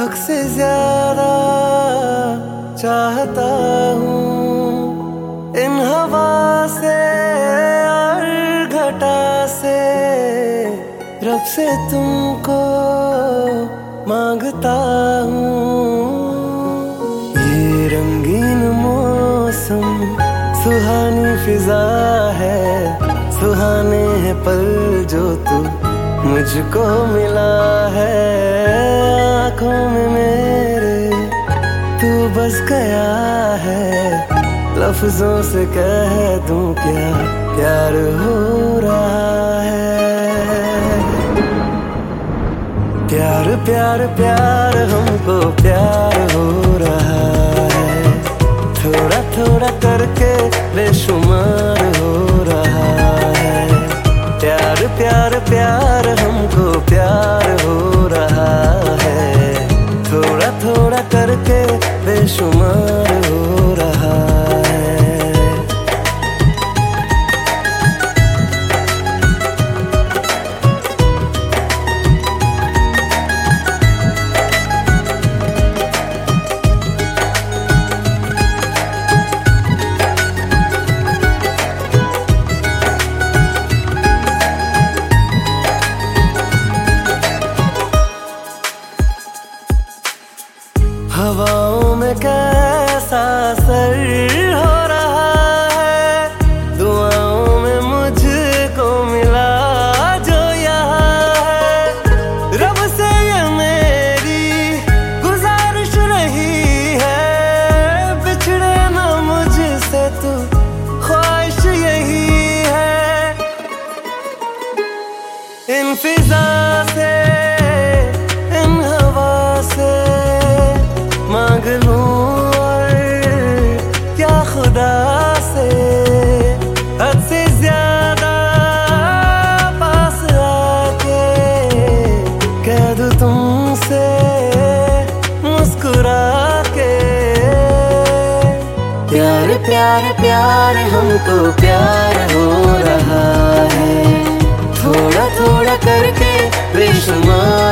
हक से ज्यादा चाहता हूँ इन हवा से और घटा से, रब से तुमको मांगता हूँ। ये रंगीन मौसम सुहानी फिजा है, सुहाने हैं पल जो तू मुझको मिला है। आँखों में मेरे तू बस गया है, लफ्जों से कह दूं क्या प्यार हो रहा है। प्यार प्यार प्यार हमको प्यार हो रहा है, थोड़ा थोड़ा करके बेशुमार हो रहा है। प्यार प्यार प्यार हमको प्यार हो रहा है, थोड़ा थोड़ा करके बेशुमार हो रहा है। हवाओं में कैसा असर हो रहा है, दुआओं में मुझको मिला जो यहाँ है। रब से ये मेरी गुजारिश रही है, बिछड़े ना मुझसे तू, ख्वाहिश यही है। इन फिजा से इन हवा से मांग लूं और क्या खुदा से, हद से ज्यादा पास आके कह दूं तुमसे मुस्कुरा के। प्यार प्यार प्यार हमको प्यार हो रहा है, थोड़ा थोड़ा करके बेशुमार